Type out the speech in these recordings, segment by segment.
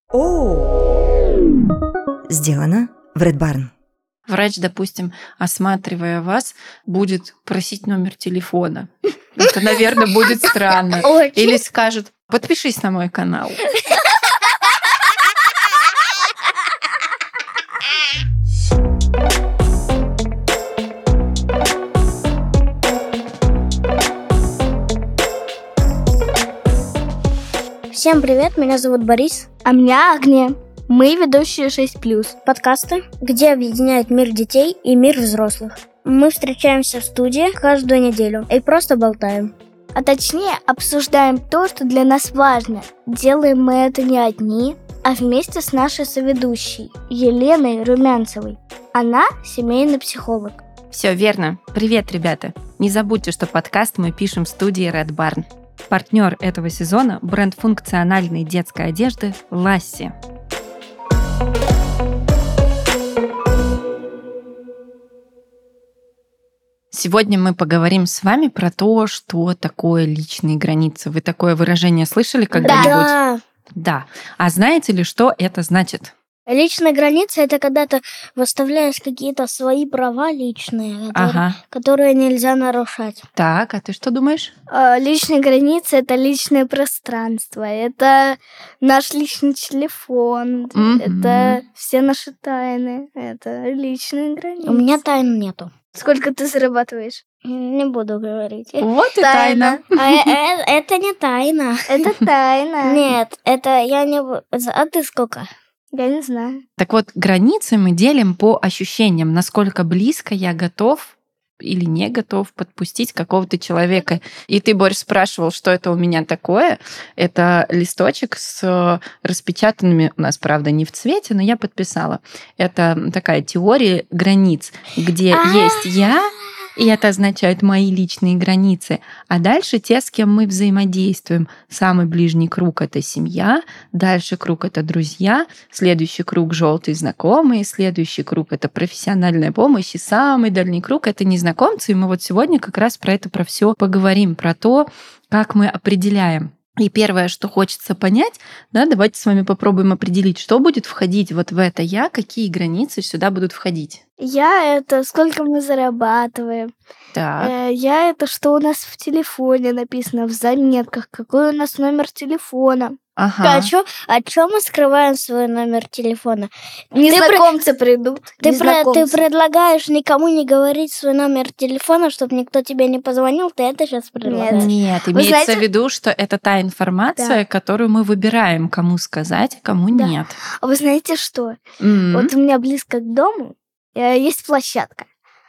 Сделано в Red Barn. Врач, допустим, осматривая вас, будет просить номер телефона. Это, наверное, будет странно. Или скажет: подпишись на мой канал. Всем привет, меня зовут Борис. А меня Агния. Мы ведущие 6+. Подкасты, где объединяют мир детей и мир взрослых. Мы встречаемся в студии каждую неделю и просто болтаем. А точнее, обсуждаем то, что для нас важно. Делаем мы это не одни, а вместе с нашей соведущей Еленой Румянцевой. Она семейный психолог. Все верно. Привет, ребята. Не забудьте, что подкаст мы пишем в студии Red Barn. Партнер этого сезона – бренд функциональной детской одежды Lassi. Сегодня мы поговорим с вами про то, что такое личные границы. Вы такое выражение слышали когда-нибудь? Да. А знаете ли, что это значит? Личные границы — это когда ты выставляешь какие-то свои права личные, которые нельзя нарушать. Так, а ты что думаешь? Личные границы — это личное пространство, это наш личный телефон, это все наши тайны, это личные границы. У меня тайн нету. Сколько ты зарабатываешь? Не буду говорить. Вот и тайна. Это не тайна. Это тайна. Нет, это я не буду. А ты сколько? Я не знаю. Так вот, границы мы делим по ощущениям, насколько близко я готов или не готов подпустить какого-то человека. И ты, Борь, спрашивал, что это у меня такое. Это листочек с распечатанными, у нас, правда, не в цвете, но я подписала. Это такая теория границ, где есть я, и это означает мои личные границы. А дальше те, с кем мы взаимодействуем. Самый ближний круг — это семья, дальше круг — это друзья, следующий круг — желтые знакомые, следующий круг — это профессиональная помощь, и самый дальний круг — это незнакомцы. И мы вот сегодня как раз про это, про все поговорим, про то, как мы определяем. И первое, что хочется понять, давайте с вами попробуем определить, что будет входить вот в это «я», какие границы сюда будут входить. Я — это сколько мы зарабатываем. Так. Я — это что у нас в телефоне написано, в заметках, какой у нас номер телефона. А чё мы скрываем свой номер телефона? Незнакомцы придут. Ты предлагаешь никому не говорить свой номер телефона, чтобы никто тебе не позвонил, ты это сейчас предлагаешь? Нет, имеется в виду, что это та информация, которую мы выбираем, кому сказать, а кому нет. А вы знаете что? Вот у меня близко к дому есть площадка.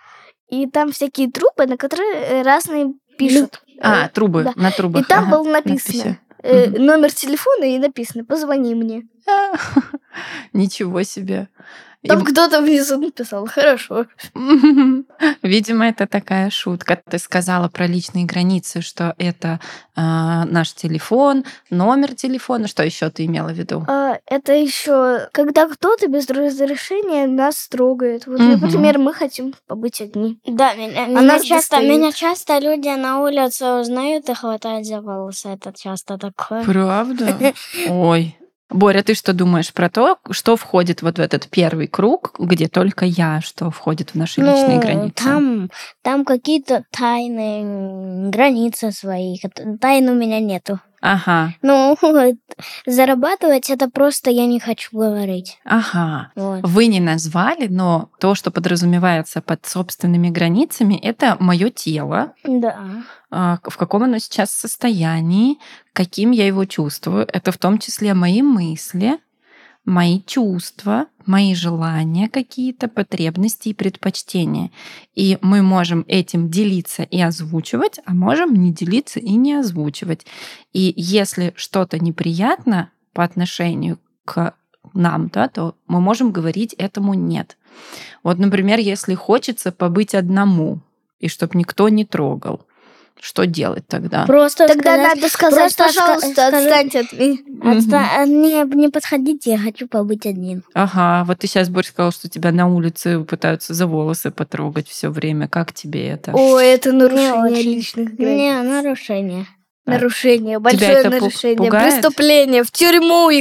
И там всякие трубы, на которые разные пишут. Трубы, на трубах. И там было написано номер телефона, и написано: позвони мне. Ничего себе. Там кто-то внизу написал: хорошо. Видимо, это такая шутка. Ты сказала про личные границы, что это наш телефон, номер телефона. Что еще ты имела в виду? Это еще когда кто-то без разрешения нас трогает. Вот, например, мы хотим побыть одни. Да, меня часто люди на улице узнают и хватают за волосы. Это часто такое. Правда? Ой. Боря, ты что думаешь про то, что входит вот в этот первый круг, где только я, что входит в наши личные границы? Там какие-то тайны, границы свои. Тайн у меня нету. Зарабатывать — это просто я не хочу говорить. Вот. Вы не назвали, но то, что подразумевается под собственными границами, это мое тело. Да. В каком оно сейчас состоянии, каким я его чувствую. Это в том числе мои мысли, мои чувства, мои желания какие-то, потребности и предпочтения. И мы можем этим делиться и озвучивать, а можем не делиться и не озвучивать. И если что-то неприятно по отношению к нам, то мы можем говорить этому «нет». Вот, например, если хочется побыть одному, и чтобы никто не трогал, что делать тогда? Тогда надо сказать: пожалуйста, отстаньте от меня. Не подходите, я хочу побыть один. Вот ты сейчас, Борь, сказал, что тебя на улице пытаются за волосы потрогать все время. Как тебе это? Это нарушение личных границ. Не, нарушение. Нарушение, большое нарушение, пугает? Преступление, в тюрьму их.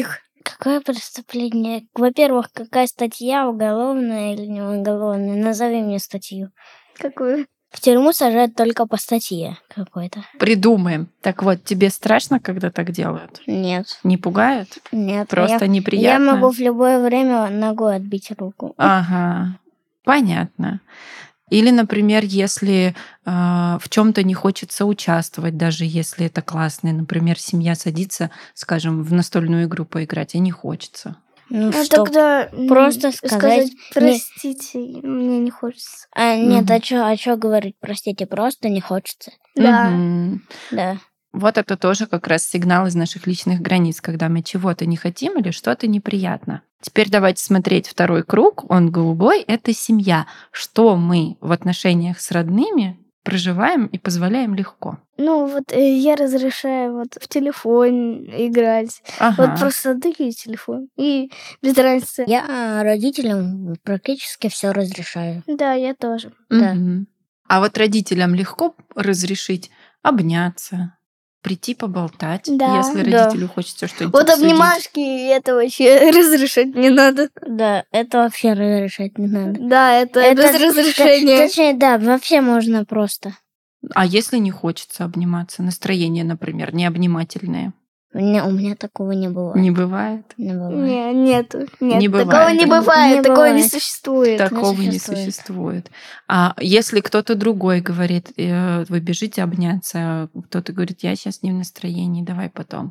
Какое преступление? Во-первых, какая статья, уголовная или не уголовная? Назови мне статью. Какую? В тюрьму сажают только по статье какой-то. Придумаем. Так вот, тебе страшно, когда так делают? Нет. Не пугают? Нет. Просто я неприятно? могу в любое время ногой отбить руку. Ага, понятно. Или, например, если в чем-то не хочется участвовать, даже если это классно, например, семья садится, скажем, в настольную игру поиграть, и не хочется. Ну, Ну, что? тогда Просто сказать, простите, мне не хочется. Нет, Мгм. а чё говорить? Простите, просто не хочется. Да. Мгм. Да. Вот это тоже как раз сигнал из наших личных границ, когда мы чего-то не хотим или что-то неприятно. Теперь давайте смотреть второй круг, он голубой, это семья. Что мы в отношениях с родными проживаем и позволяем легко. Ну, вот я разрешаю вот в телефон играть. Ага. Вот просто отдаю телефон. И без разницы. Я родителям практически все разрешаю. Да, я тоже. Да. Мгм. А вот родителям легко разрешить обняться, прийти поболтать, Да. если Да. родителю хочется что-нибудь Вот обсудить. обнимашки, это вообще разрешать не надо. Да, это вообще разрешать не надо. Да, это без разрешения. Точнее, да, вообще можно просто. А если не хочется обниматься, настроение, например, необнимательное, У меня такого не бывает. не бывает? Не бывает. Нету. Нет, Не такого бывает, не да? бывает, Не такого не бывает. существует. Такого не существует. существует. А если кто-то другой говорит, вы бежите обняться, кто-то говорит, я сейчас не в настроении, давай потом.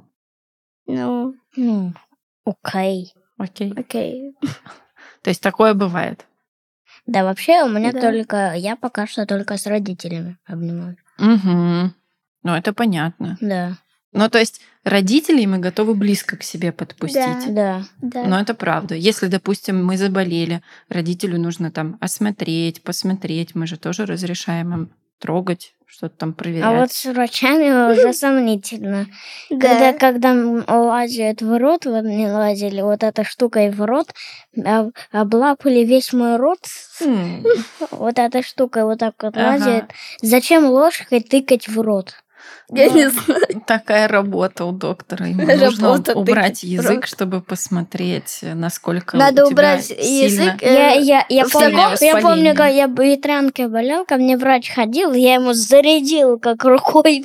Ну, Ну, окей. Окей. окей. То есть такое бывает. Да, вообще у меня Да. я пока что только с родителями обнимаю. Угу. Ну, это понятно. Да, Ну, то есть родителей мы готовы близко к себе подпустить. да. Да. Но это правда. Если, допустим, мы заболели, родителю нужно там осмотреть, посмотреть, мы же тоже разрешаем им трогать, что-то там проверять. А вот с врачами уже сомнительно. Да. Когда лазят в рот, вот не лазили вот этой штукой в рот, облапали весь мой рот, М, вот этой штукой вот так вот Ага. лазят. Зачем ложкой тыкать в рот? Я Ну, не знаю. Такая работа у доктора. Ему Работа нужно тыкать убрать в язык, рот. чтобы посмотреть, насколько Надо у тебя убрать сильно- язык. Я сильное помню, воспаление. как я ветрянкой болел, ко мне врач ходил, я ему зарядил как рукой.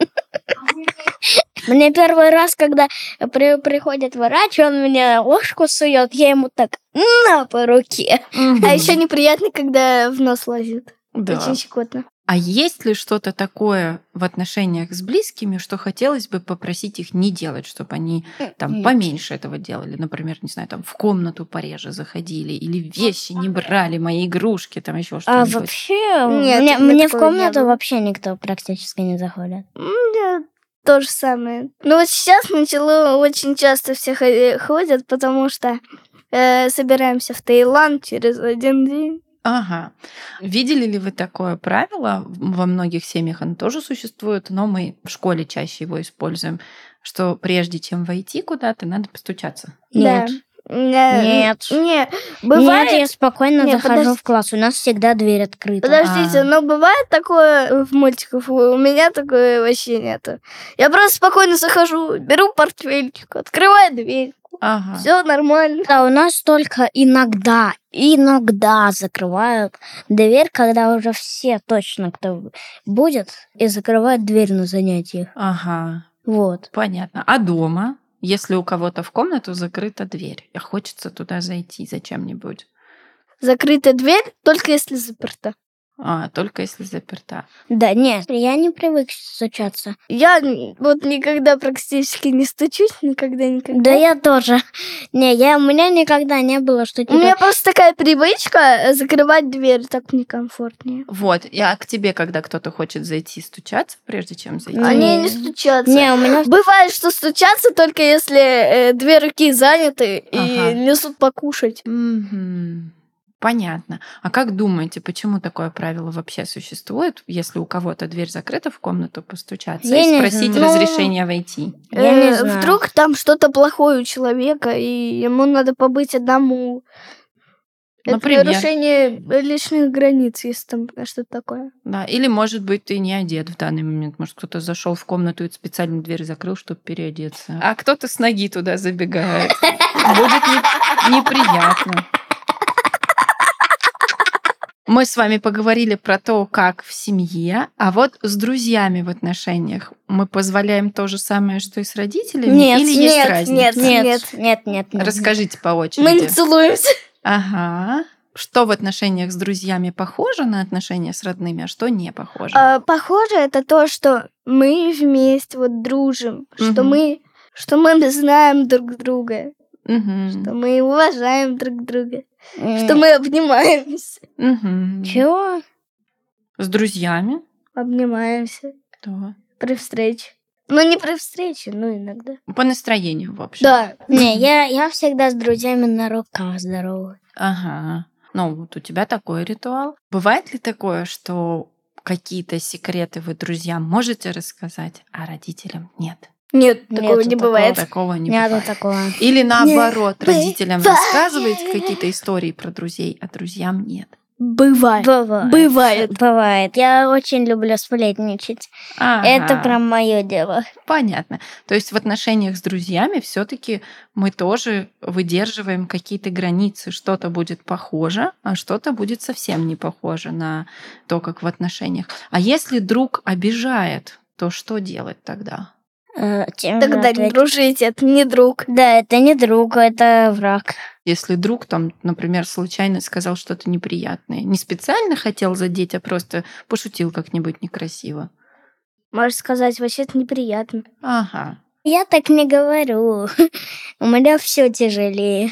Мне первый раз, когда приходит врач, он мне ложку сует, я ему так на по руке. Мгм. А еще неприятно, когда в нос лазит. Да. Очень щекотно. А есть ли что-то такое в отношениях с близкими, что хотелось бы попросить их не делать, чтобы они там Нет. поменьше этого делали? Например, не знаю, там в комнату пореже заходили или вещи не брали, мои игрушки, там еще А что-нибудь. вообще, Нет, мне в такого не комнату было. вообще никто практически не заходит. Да, то же самое. Но вот сейчас начало очень часто все ходят, потому что собираемся в Таиланд через один день. Ага. Видели ли вы такое правило? Во многих семьях оно тоже существует, но мы в школе чаще его используем, что прежде чем войти куда-то, надо постучаться. Нет. Да. Нет. Не, бывает... Нет, я спокойно Нет, захожу подожди. в класс. У нас всегда дверь открыта. Подождите, А. но бывает такое в мультиках? У меня такое вообще нету. Я просто спокойно захожу, беру портфельчик, открываю дверь. Ага. Все нормально. Да, у нас только иногда закрывают дверь, когда уже все точно кто будет, и закрывают дверь на занятиях. Ага. Вот. Понятно. А дома, если у кого-то в комнату закрыта дверь, и хочется туда зайти зачем-нибудь? Закрытая дверь, только если заперта. Только если заперта. Да, нет, я не привык стучаться. Я вот никогда практически не стучусь, никогда. Да я тоже. Не, у меня никогда не было, что У типа... меня просто такая привычка закрывать дверь, так мне комфортнее. Вот, а к тебе, когда кто-то хочет зайти, стучаться, прежде чем зайти? Они не стучатся. Не, у меня... Бывает, что стучатся только если две руки заняты и Ага. несут покушать. Мгм. Понятно. А как думаете, почему такое правило вообще существует, если у кого-то дверь закрыта в комнату, постучаться Я и не спросить знаю. разрешения войти? Я не знаю. Вдруг там что-то плохое у человека, и ему надо побыть одному. Это Например. нарушение личных границ, если там что-то такое. Да, или, может быть, ты не одет в данный момент. Может, кто-то зашел в комнату и специально дверь закрыл, чтобы переодеться. А кто-то с ноги туда забегает. Будет неприятно. Мы с вами поговорили про то, как в семье, а вот с друзьями в отношениях мы позволяем то же самое, что и с родителями? Нет, или есть разница? Нет. Расскажите по очереди. Мы не целуемся. Ага. Что в отношениях с друзьями похоже на отношения с родными, а что не похоже? Похоже, это то, что мы вместе вот дружим, что Мгм. мы знаем друг друга, Мгм. что мы уважаем друг друга, что Что мы обнимаемся. Мгм. Чего? С друзьями? Обнимаемся Да. при встрече. Ну, не при встрече, но иногда. По настроению, в общем. Да. Не, я всегда с друзьями на руках здороваюсь. Ага. Ну, вот у тебя такой ритуал. Бывает ли такое, что какие-то секреты вы друзьям можете рассказать, а родителям нет? Нет, такого Нету не такого. бывает. Такого не Нету бывает. такого. Или наоборот, родителям бывает. рассказываете какие-то истории про друзей, а друзьям нет. Бывает. Бывает. Бывает. Я очень люблю сплетничать. Ага. Это прям мое дело. Понятно. То есть в отношениях с друзьями все-таки мы тоже выдерживаем какие-то границы. Что-то будет похоже, а что-то будет совсем не похоже на то, как в отношениях. А если друг обижает, то что делать тогда? Тем же Тогда не ответить. дружите, это не друг. Да, это не друг, это враг. Если друг там, например, случайно сказал что-то неприятное, не специально хотел задеть, а просто пошутил как-нибудь некрасиво. Можешь сказать, вообще-то неприятно. Ага. Я так не говорю. У меня все тяжелее.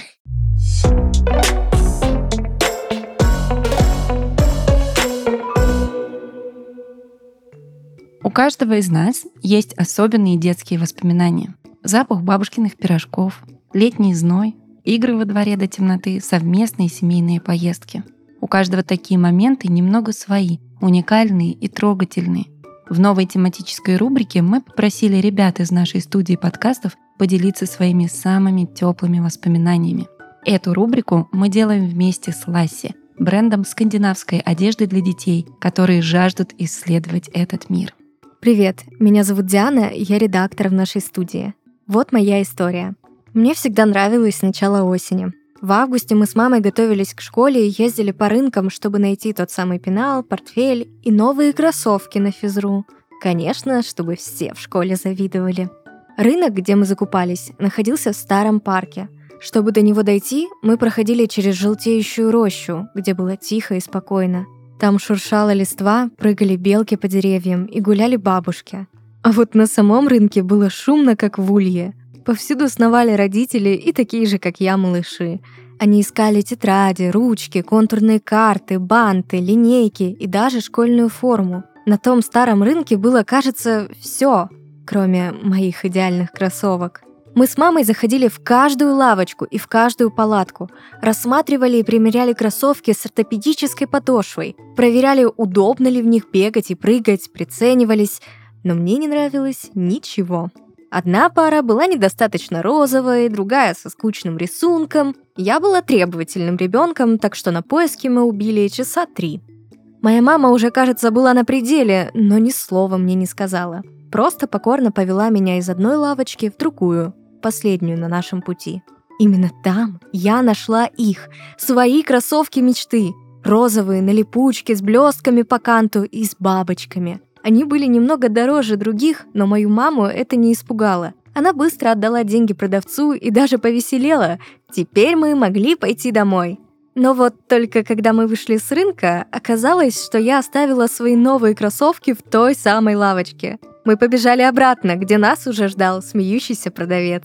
У каждого из нас есть особенные детские воспоминания. Запах бабушкиных пирожков, летний зной, игры во дворе до темноты, совместные семейные поездки. У каждого такие моменты немного свои, уникальные и трогательные. В новой тематической рубрике мы попросили ребят из нашей студии подкастов поделиться своими самыми теплыми воспоминаниями. Эту рубрику мы делаем вместе с Ласси, брендом скандинавской одежды для детей, которые жаждут исследовать этот мир. Привет, меня зовут Диана, я редактор в нашей студии. Вот моя история. Мне всегда нравилось начало осени. В августе мы с мамой готовились к школе и ездили по рынкам, чтобы найти тот самый пенал, портфель и новые кроссовки на физру. Конечно, чтобы все в школе завидовали. Рынок, где мы закупались, находился в старом парке. Чтобы до него дойти, мы проходили через желтеющую рощу, где было тихо и спокойно. Там шуршала листва, прыгали белки по деревьям и гуляли бабушки. А вот на самом рынке было шумно, как в улье. Повсюду сновали родители и такие же, как я, малыши. Они искали тетради, ручки, контурные карты, банты, линейки и даже школьную форму. На том старом рынке было, кажется, все, кроме моих идеальных кроссовок. Мы с мамой заходили в каждую лавочку и в каждую палатку, рассматривали и примеряли кроссовки с ортопедической подошвой, проверяли, удобно ли в них бегать и прыгать, приценивались, но мне не нравилось ничего. Одна пара была недостаточно розовой, другая со скучным рисунком. Я была требовательным ребенком, так что на поиски мы убили часа 3. Моя мама уже, кажется, была на пределе, но ни слова мне не сказала. Просто покорно повела меня из одной лавочки в другую, последнюю на нашем пути. Именно там я нашла их, свои кроссовки мечты. Розовые, на липучке, с блестками по канту и с бабочками. Они были немного дороже других, но мою маму это не испугало. Она быстро отдала деньги продавцу и даже повеселела. Теперь мы могли пойти домой. Но вот только когда мы вышли с рынка, оказалось, что я оставила свои новые кроссовки в той самой лавочке. Мы побежали обратно, где нас уже ждал смеющийся продавец.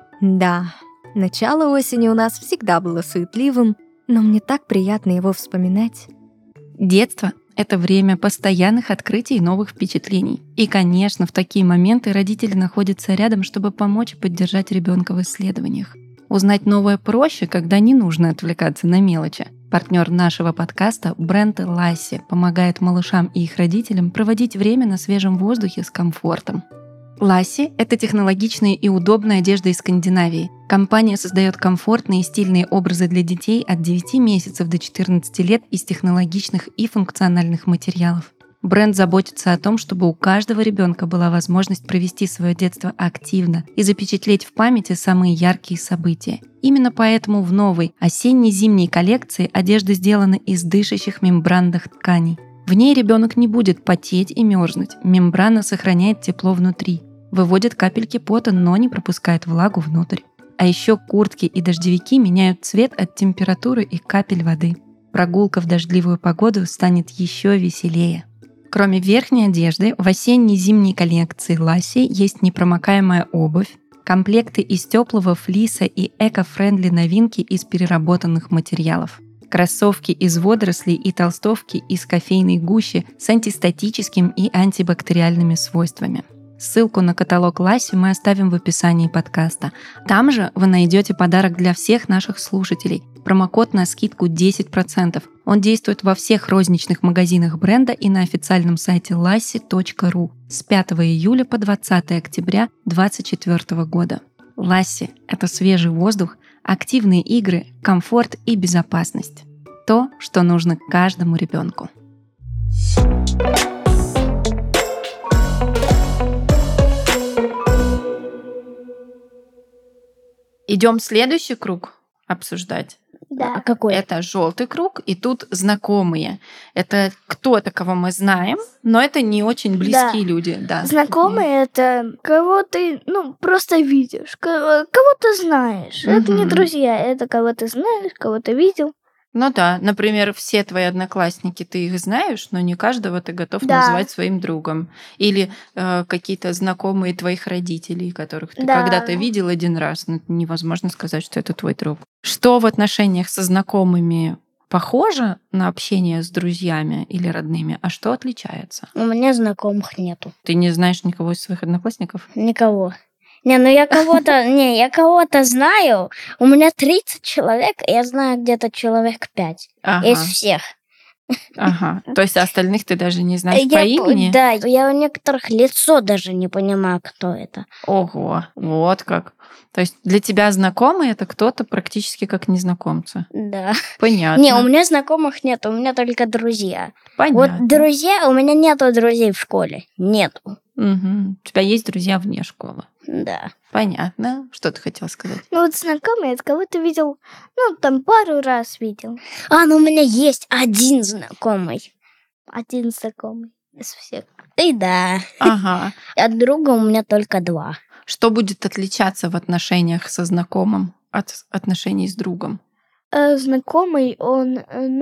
Да, начало осени у нас всегда было суетливым, но мне так приятно его вспоминать. Детство — это время постоянных открытий и новых впечатлений. И, конечно, в такие моменты родители находятся рядом, чтобы помочь и поддержать ребенка в исследованиях. Узнать новое проще, когда не нужно отвлекаться на мелочи. Партнер нашего подкаста, бренд Ласси, помогает малышам и их родителям проводить время на свежем воздухе с комфортом. Lassi – это технологичная и удобная одежда из Скандинавии. Компания создает комфортные и стильные образы для детей от 9 месяцев до 14 лет из технологичных и функциональных материалов. Бренд заботится о том, чтобы у каждого ребенка была возможность провести свое детство активно и запечатлеть в памяти самые яркие события. Именно поэтому в новой осенне-зимней коллекции одежда сделана из дышащих мембранных тканей. В ней ребенок не будет потеть и мерзнуть. Мембрана сохраняет тепло внутри, выводит капельки пота, но не пропускает влагу внутрь. А еще куртки и дождевики меняют цвет от температуры и капель воды. Прогулка в дождливую погоду станет еще веселее. Кроме верхней одежды, в осенне-зимней коллекции Lassi есть непромокаемая обувь, комплекты из теплого флиса и эко-френдли новинки из переработанных материалов. Кроссовки из водорослей и толстовки из кофейной гущи с антистатическим и антибактериальными свойствами. Ссылку на каталог Lassi мы оставим в описании подкаста. Там же вы найдете подарок для всех наших слушателей. Промокод на скидку 10%. Он действует во всех розничных магазинах бренда и на официальном сайте lassi.ru с 5 июля по 20 октября 2024 года. Lassi – это свежий воздух, активные игры, комфорт и безопасность. То, что нужно каждому ребенку. Идем следующий круг обсуждать. Да. А какой? Это желтый круг, и тут знакомые. Это кто-то, кого мы знаем, но это не очень близкие люди. Да. Знакомые это кого ты, просто видишь, кого ты знаешь. Это не Мгм. друзья, это кого ты знаешь, кого ты видел. Ну да, например, все твои одноклассники, ты их знаешь, но не каждого ты готов Да. назвать своим другом. Или какие-то знакомые твоих родителей, которых ты Да. когда-то видел один раз, но невозможно сказать, что это твой друг. Что в отношениях со знакомыми похоже на общение с друзьями или родными, а что отличается? У меня знакомых нету. Ты не знаешь никого из своих одноклассников? Никого. Я кого-то знаю. У меня 30 человек, и я знаю где-то человек 5 Ага, из всех. ага. То есть остальных ты даже не знаешь по Я имени? Да, я у некоторых лицо даже не понимаю, кто это. Ого, вот как. То есть для тебя знакомый это кто-то практически как незнакомцы. Да. Понятно. Не, у меня знакомых нет, у меня только друзья. Понятно. Вот друзья, у меня нету друзей в школе. Нету. Мгм. У тебя есть друзья вне школы. Да. Понятно. Что ты хотела сказать? Знакомые, это кого ты видел, там пару раз видел. У меня есть один знакомый. Один знакомый из всех. И да. Ага. От друга у меня только 2. Что будет отличаться в отношениях со знакомым от отношений с другом? Знакомый, он,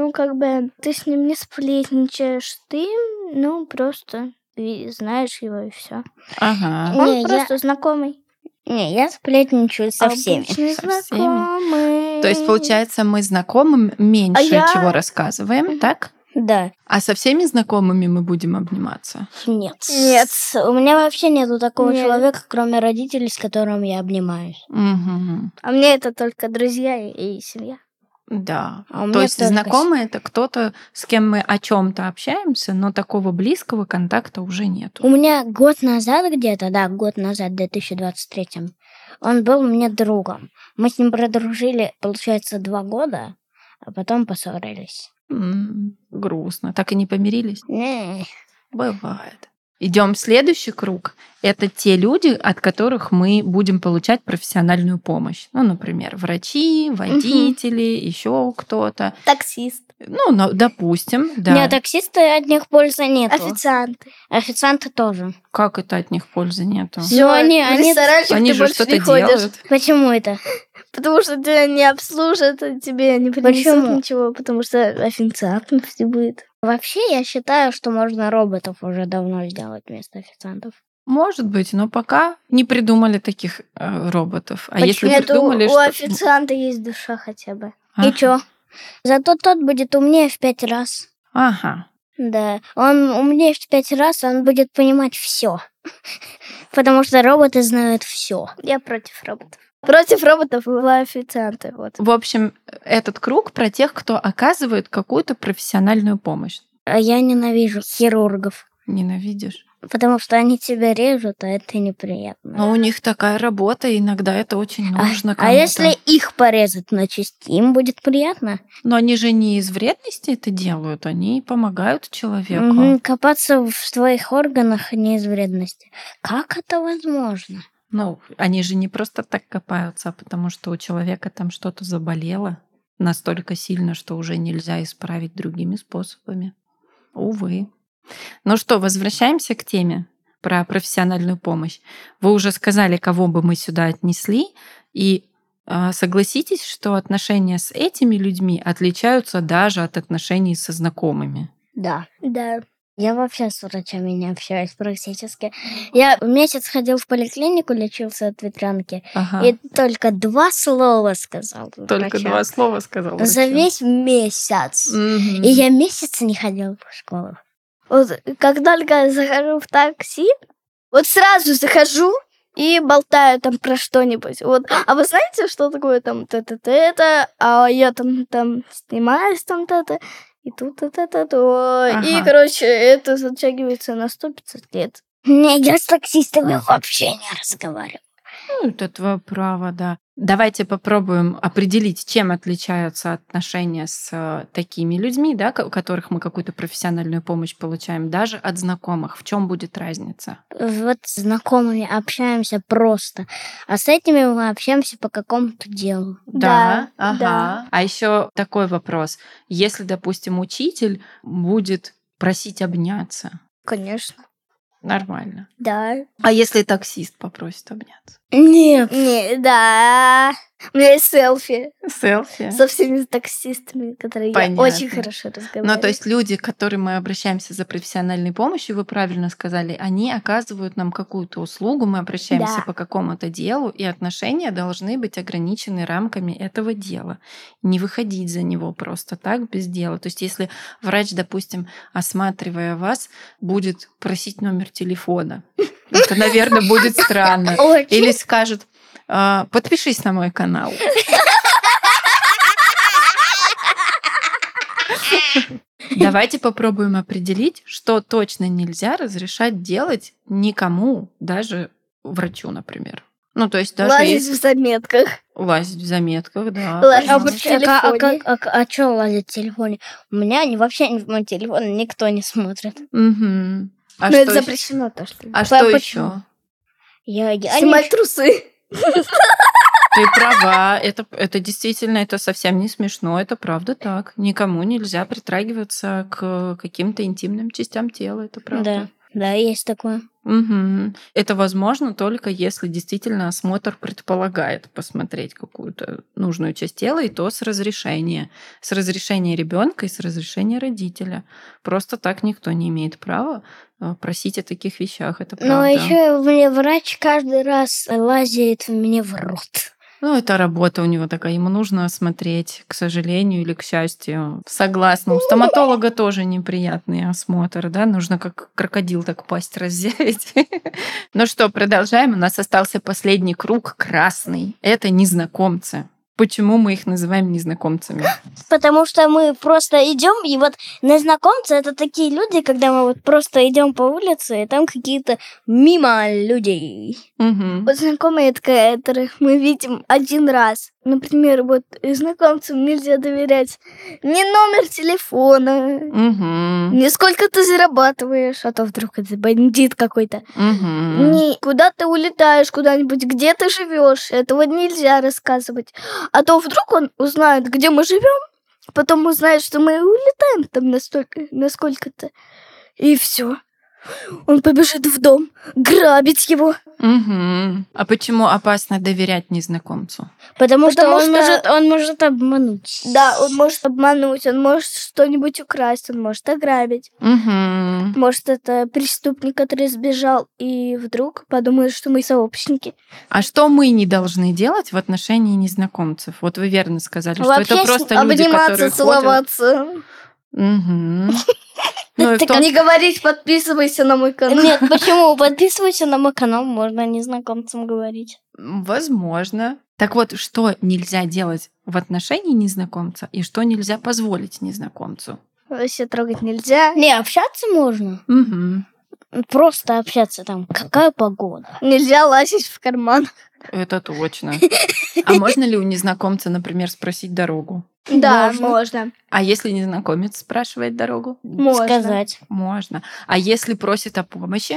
ты с ним не сплетничаешь, ты, просто знаешь его и все. Ага. Он Не, я- просто знакомый. Не, я сплетничаю со всеми. Обычный Со всеми. знакомый. То есть, получается, мы знакомым меньше я- чего рассказываем, так? Да. А со всеми знакомыми мы будем обниматься? Нет. Нет. У меня вообще нету такого Нет. человека, кроме родителей, с которым я обнимаюсь. Угу. А мне это только друзья и семья. Да. А у То меня есть только знакомый это кто-то, с кем мы о чем-то общаемся, но такого близкого контакта уже нету. У меня год назад, 2023, он был мне другом. Мы с ним продружили, получается, 2 года, а потом поссорились. Грустно. Так и не помирились? Не. Бывает. Идем в следующий круг. Это те люди, от которых мы будем получать профессиональную помощь. Например, врачи, водители, еще кто-то. Таксист. Допустим, да. Нет, таксисты от них пользы нету. Официанты. Официанты тоже. Как это от них пользы нету? Ну, они- в ресторанчик Они ты же больше что-то не ходишь. делают. Почему это? Потому что тебя не обслужат, тебе не принесут Почему? ничего, потому что официантов не будет. Вообще, я считаю, что можно роботов уже давно сделать вместо официантов. Может быть, но пока не придумали таких роботов. А если Нет, придумали, у что... официанта есть душа хотя бы. Ага. И чё? Зато тот будет умнее в 5 раз. Ага. Да, он умнее в 5 раз, он будет понимать все. Потому что роботы знают все. Я против роботов. Против роботов была официанты. Вот. В общем, этот круг про тех, кто оказывает какую-то профессиональную помощь. А я ненавижу хирургов. Ненавидишь? Потому что они тебя режут, а это неприятно. Но у них такая работа, и иногда это очень нужно А кому-то. если их порезать на части, им будет приятно? Но они же не из вредности это делают, они помогают человеку. Мгм, копаться в твоих органах не из вредности. Как это возможно? Ну, они же не просто так копаются, а потому что у человека там что-то заболело настолько сильно, что уже нельзя исправить другими способами. Увы. Ну что, возвращаемся к теме про профессиональную помощь. Вы уже сказали, кого бы мы сюда отнесли, и согласитесь, что отношения с этими людьми отличаются даже от отношений со знакомыми. Да. Да. Я вообще с врачами не общаюсь практически. Я месяц ходил в поликлинику, лечился от ветрянки, Ага. и только 2 слова сказал Только врачам. 2 слова сказал врачу. За весь месяц. Мгм. И я месяц не ходила в школу. Вот как только я захожу в такси, вот сразу захожу и болтаю там про что-нибудь. Вот. А вы знаете, что такое там это, а я там снимаюсь там это, и тут это. И, Ага. короче, это затягивается на 100-500 лет. Не, я с таксистами вообще не разговариваю. Ну, это твое право, да. Давайте попробуем определить, чем отличаются отношения с такими людьми, да, у которых мы какую-то профессиональную помощь получаем, даже от знакомых. В чем будет разница? Вот с знакомыми общаемся просто, а с этими мы общаемся по какому-то делу. Да, ага. да. А еще такой вопрос. Если, допустим, учитель будет просить обняться, Конечно. нормально. Да. А если таксист попросит обняться? Нет. Не, да. У меня есть селфи Селфи? со всеми таксистами, которые Понятно. я очень хорошо разговариваю. Ну, то есть люди, к которым мы обращаемся за профессиональной помощью, вы правильно сказали, они оказывают нам какую-то услугу, мы обращаемся Да. по какому-то делу, и отношения должны быть ограничены рамками этого дела. Не выходить за него просто так, без дела. То есть если врач, допустим, осматривая вас, будет просить номер телефона, это, наверное, будет странно. Очень. Или скажет, подпишись на мой канал. Давайте попробуем определить, что точно нельзя разрешать делать никому, даже врачу, например. Ну, то есть даже Лазить если в заметках. лазить в заметках, да. Лазить пожалуйста. в телефоне. А что лазить в телефоне? У меня вообще в мой телефон никто не смотрит. Мгм. А Но что это ещё? запрещено то, что А что почему? еще? Я снимать трусы. Ты права, это действительно, это совсем не смешно, это правда так. Никому нельзя притрагиваться к каким-то интимным частям тела, это правда. Да, есть такое. Мгм. Это возможно только если действительно осмотр предполагает посмотреть какую-то нужную часть тела, и то с разрешения. С разрешения ребенка и с разрешения родителя. Просто так никто не имеет права просить о таких вещах, это Но правда. еще мне врач каждый раз лазит мне в рот. Ну, это работа у него такая, ему нужно осмотреть, к сожалению или к счастью. Согласна. У стоматолога тоже неприятный осмотр, да? Нужно как крокодил так пасть разъявить. Ну что, продолжаем. У нас остался последний круг, красный. Это незнакомцы. Почему мы их называем незнакомцами? Потому что мы просто идем, и вот незнакомцы это такие люди, когда мы вот просто идем по улице, и там какие-то мимо людей. Мгм. Вот знакомые, которых мы видим один раз. Например, вот знакомцам нельзя доверять ни номер телефона, Мгм. ни сколько ты зарабатываешь, а то вдруг это бандит какой-то. Мгм. Ни куда ты улетаешь куда-нибудь, где ты живешь, этого нельзя рассказывать. А то вдруг он узнает, где мы живем, потом узнает, что мы улетаем там на сколько-то, и все. Он побежит в дом грабить его. Мгм. А почему опасно доверять незнакомцу? Потому что Потому он что- может обмануть. Да, он может обмануть, он может что-нибудь украсть, он может ограбить. Мгм. Может, это преступник, который сбежал, и вдруг подумает, что мы сообщники. А что мы не должны делать в отношении незнакомцев? Вот вы верно сказали, что Вообще это с- просто люди, обниматься, которые ходят. целоваться. Мгм. Ну и в том- Не говорить, подписывайся на мой канал. Нет, почему? Подписывайся на мой канал, можно незнакомцам говорить. Возможно. Так вот, что нельзя делать в отношении незнакомца и что нельзя позволить незнакомцу? Вообще трогать нельзя. Не, общаться можно. Мгм. Просто общаться там. Какая погода? Нельзя лазить в карман. Это точно. А можно ли у незнакомца, например, спросить дорогу? Да, Можно. можно. А если незнакомец спрашивает дорогу? Можно. Сказать. Можно. А если просит о помощи?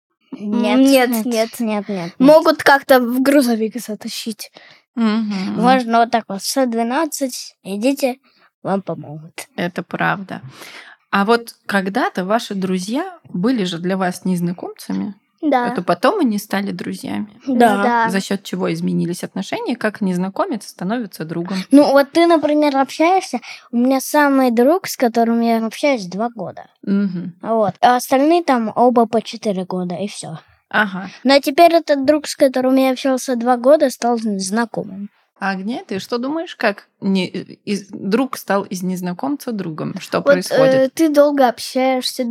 Нет. Могут как-то в грузовик затащить. Мгм. Можно вот так вот. 112, идите, вам помогут. Это правда. А вот когда-то ваши друзья были же для вас незнакомцами, Да. это потом они стали друзьями. Да. За счет чего изменились отношения, как незнакомец становится другом. Ну, вот ты, например, общаешься. У меня самый друг, с которым я общаюсь 2 года. Мгм. Вот. А остальные там оба по 4 года, и все. Ага. Но теперь этот друг, с которым я общался 2 года, стал знакомым. Агния, ты что думаешь, как друг стал из незнакомца другом? Что Вот происходит? ты долго общаешься,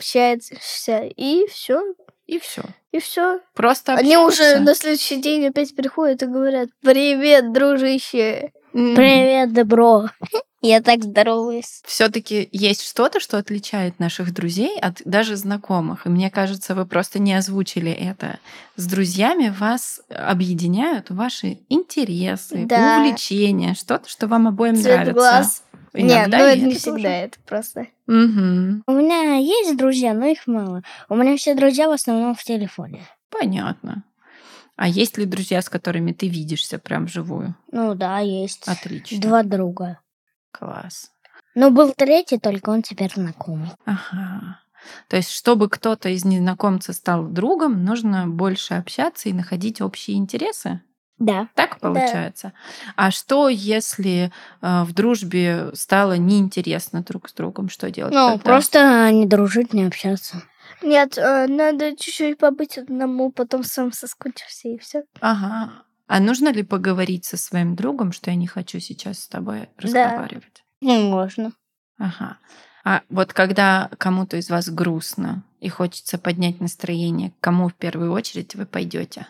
и все. И все. И все. Просто Они уже общаются. на следующий день опять приходят и говорят: привет, дружище. Привет, добро. Я так здороваюсь. Все-таки есть что-то, что отличает наших друзей от даже знакомых. И мне кажется, вы просто не озвучили это. С друзьями вас объединяют ваши интересы, Да. увлечения, что-то, что вам обоим Цвет нравится. глаз. Нет, Иногда ну и это не тоже. всегда, это просто. Мгм. У меня есть друзья, но их мало. У меня все друзья в основном в телефоне. Понятно. А есть ли друзья, с которыми ты видишься прям вживую? Ну да, есть. Отлично. 2 друга. Класс. Но был 3, только он теперь знакомый. Ага. То есть, чтобы кто-то из незнакомца стал другом, нужно больше общаться и находить общие интересы? Да. Так получается? А что, если в дружбе стало неинтересно друг с другом? Что делать Ну, тогда? просто не дружить, не общаться. Нет, надо чуть-чуть побыть одному, потом сам соскучишься и все. Ага. А нужно ли поговорить со своим другом, что я не хочу сейчас с тобой разговаривать? Ну, можно. Ага. А вот когда кому-то из вас грустно и хочется поднять настроение, к кому в первую очередь вы пойдете?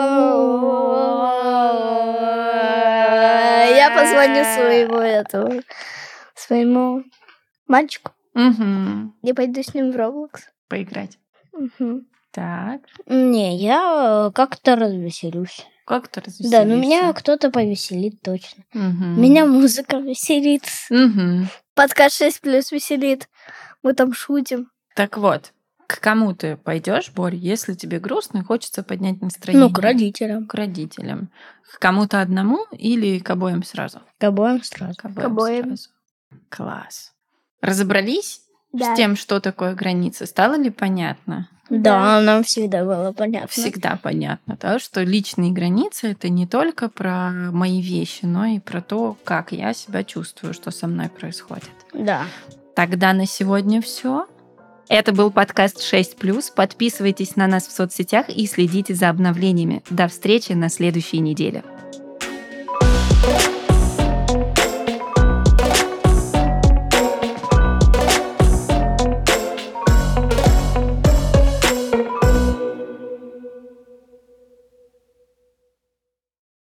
Я позвоню своему мальчику. Угу. Я пойду с ним в Roblox. Поиграть. Мгм. Так. Не, я как-то развеселюсь. Как-то Да, но меня развеселишься. кто-то повеселит точно. Мгм. Меня музыка веселит. Мгм. Подкаст 6+ веселит. Мы там шутим. Так вот, к кому ты пойдешь, Борь, если тебе грустно и хочется поднять настроение? Ну, к родителям. К родителям. К кому-то одному или к обоим сразу? К обоим сразу. К обоим обоим. сразу. Класс. Разобрались Да. с тем, что такое границы? Стало ли понятно? Да, нам всегда было понятно. Всегда понятно, да, что личные границы — это не только про мои вещи, но и про то, как я себя чувствую, что со мной происходит. Да. Тогда на сегодня все. Это был подкаст 6+. Подписывайтесь на нас в соцсетях и следите за обновлениями. До встречи на следующей неделе.